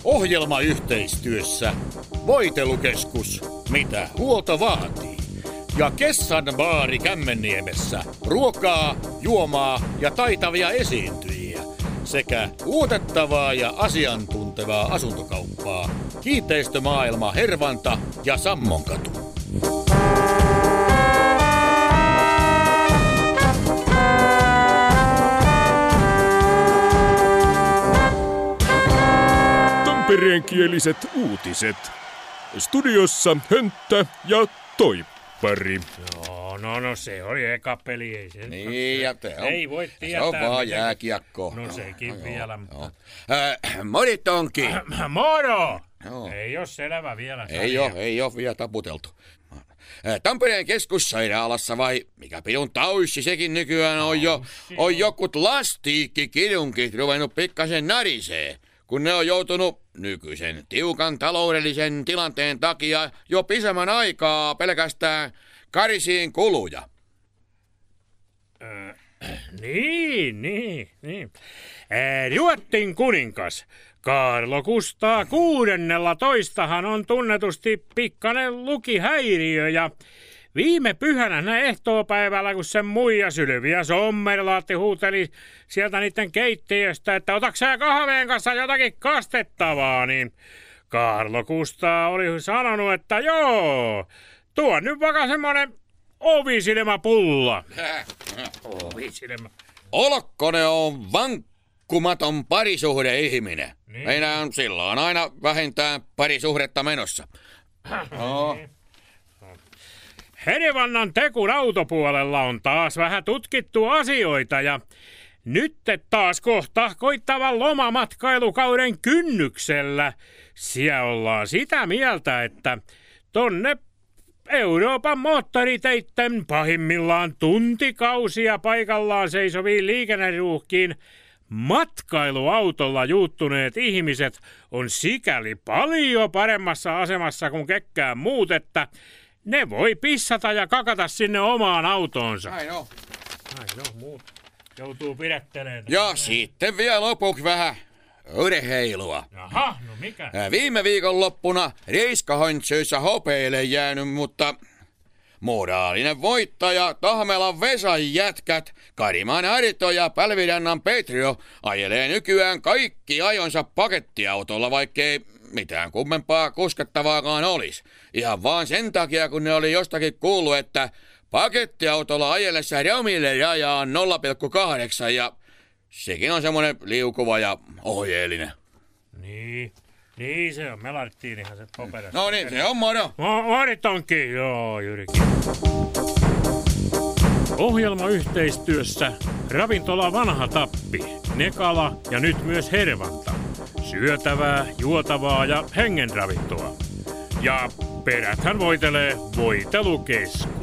Ohjelmayhteistyössä Voitelukeskus, mitä huolto vaatii. Ja Kessan baari Kämmenniemessä ruokaa, juomaa ja taitavia esiintyjiä. Sekä luotettavaa ja asiantuntevaa asuntokauppaa. Kiinteistömaailma Hervanta ja Sammonkatu. Tampereenkieliset uutiset. Studiossa Hönttä ja Toippari. No se oli eka peli, ei se. Niin, ja ei voi tietää. Se on vaan jääkiekko. No sekin vielä. Mutta... Mori Tonki. Moro! Joo. Ei oo selvä vielä. Ei oo vielä taputeltu. Tampereen keskussairaalassa vai mikä pidun taussi sekin nykyään on jokut lastiikkikidunkit ruvennut pikkasen narisee, kun ne on joutunut nykyisen tiukan taloudellisen tilanteen takia jo pisemmän aikaa pelkästään karisiin kuluja. Niin. Ruotsin kuningas Kaarlo Kustaa 16han on tunnetusti pikkainen lukihäiriö ja viime pyhänä ehtoopäivällä, kun sen muija Sylviä Sommerlaatti huuteli sieltä niiden keittiöstä, että otaks sä kahveen kanssa jotakin kastettavaa, niin Kaarlo Kustaa oli sanonut, että joo, tuo nyt vaikka semmonen ovisilmäpulla. Ovisilmä. Olkkonen on vankkumaton parisuhdeihminen. Niin. Meidän silloin aina vähintään parisuhdetta menossa. No. Hervannan Tekun autopuolella on taas vähän tutkittu asioita ja nyt taas kohta koittavan lomamatkailukauden kynnyksellä. Siellä ollaan sitä mieltä, että tonne Euroopan moottoriteitten pahimmillaan tuntikausia paikallaan seisoviin liikenneruuhkiin matkailuautolla juuttuneet ihmiset on sikäli paljon paremmassa asemassa kuin kekkään muut, että ne voi pissata ja kakata sinne omaan autoonsa. Näin on. Muut joutuu pidättelemään. Ja sitten vielä lopuksi vähän urheilua. Jaha, no mikä? Viime viikonloppuna Reiskahontsöissä hopeille jäänyt, mutta moraalinen voittaja Tahmelan Vesan jätkät Kariman Arto ja Pälvirannan Petrio ajelee nykyään kaikki ajonsa pakettiautolla, vaikkei mitään kummempaa kuskettavaakaan olisi. Ihan vaan sen takia, kun ne oli jostakin kuullut, että pakettiautolla ajellessa Romille raja on 0,8 ja sekin on semmoinen liukuva ja ohjeellinen. Niin se on. Me laitettiin ihan se paperista. No niin, se on moro. Moritonkin, joo Jyrki. Ohjelmayhteistyössä Ravintola Vanha Tappi, Nekala ja nyt myös Hervanta. Syötävää, juotavaa ja hengenravintoa. Ja peräthän voitelee Voitelukeskus.